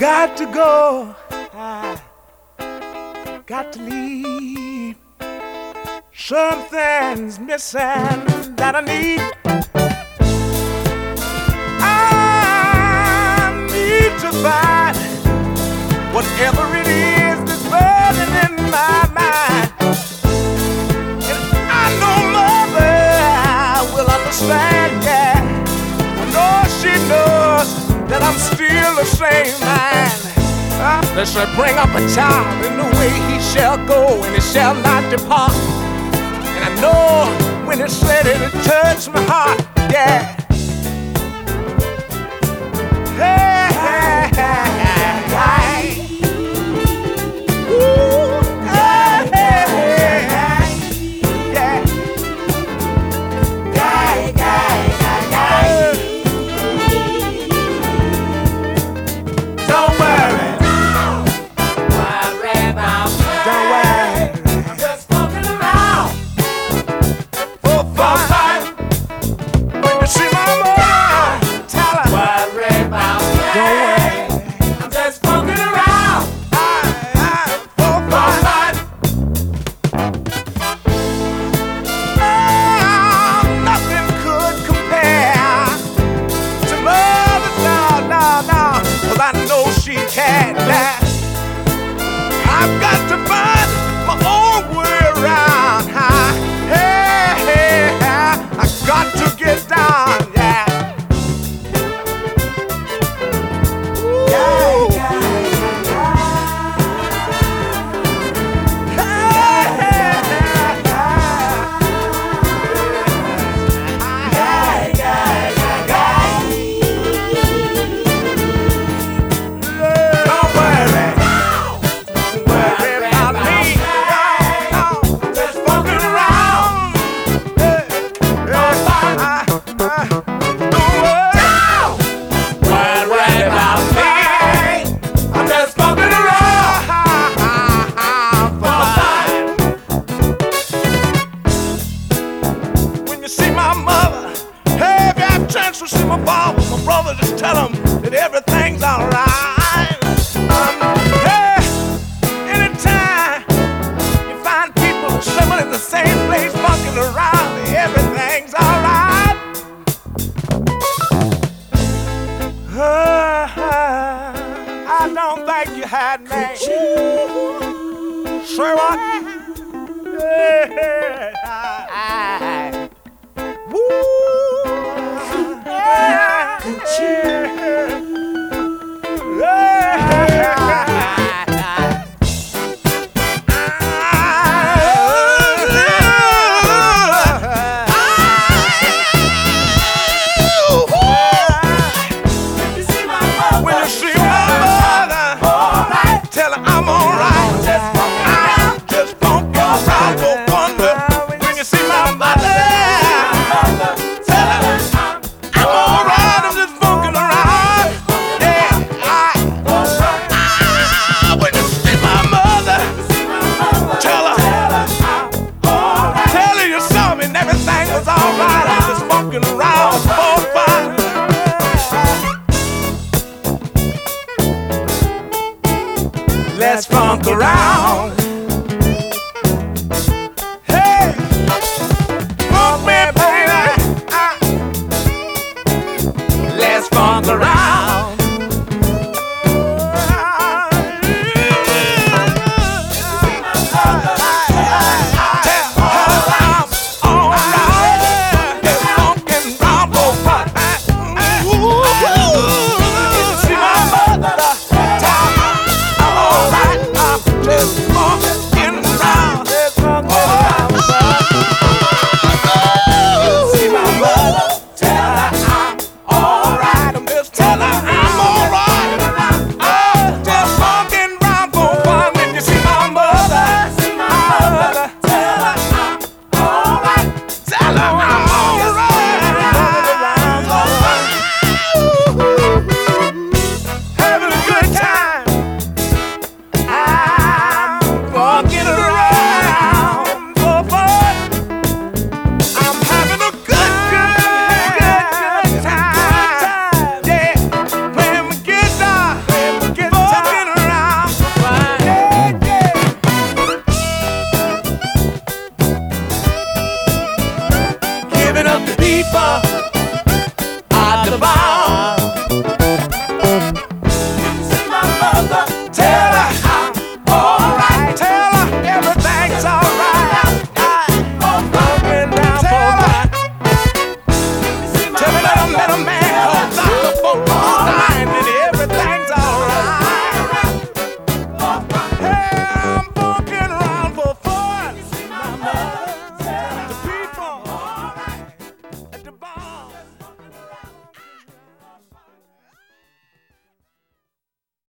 got to go. I got to leave. Something's missing that I need. I need to find whatever it is that's burning in my mind. And I know mother will understand, yeah. I know she knows that I'm still the same man. That shall bring up a child in the way he shall go, and it shall not depart. And I know when it's ready to touch my heart, yeah. Hey, hey, hey, hey. Ooh, hey, hey, hey, hey. Yeah. Hey, hey, hey, hey. Don't worry. I've got to find my own way around. Hey, hey, I got to get down, yeah. Ooh. To see my father, my brother, just tell him that everything's alright. Hey, anytime you find people assembled in the same place, fucking around, everything's alright. I don't think you had me. Say what? Woo! Cheers.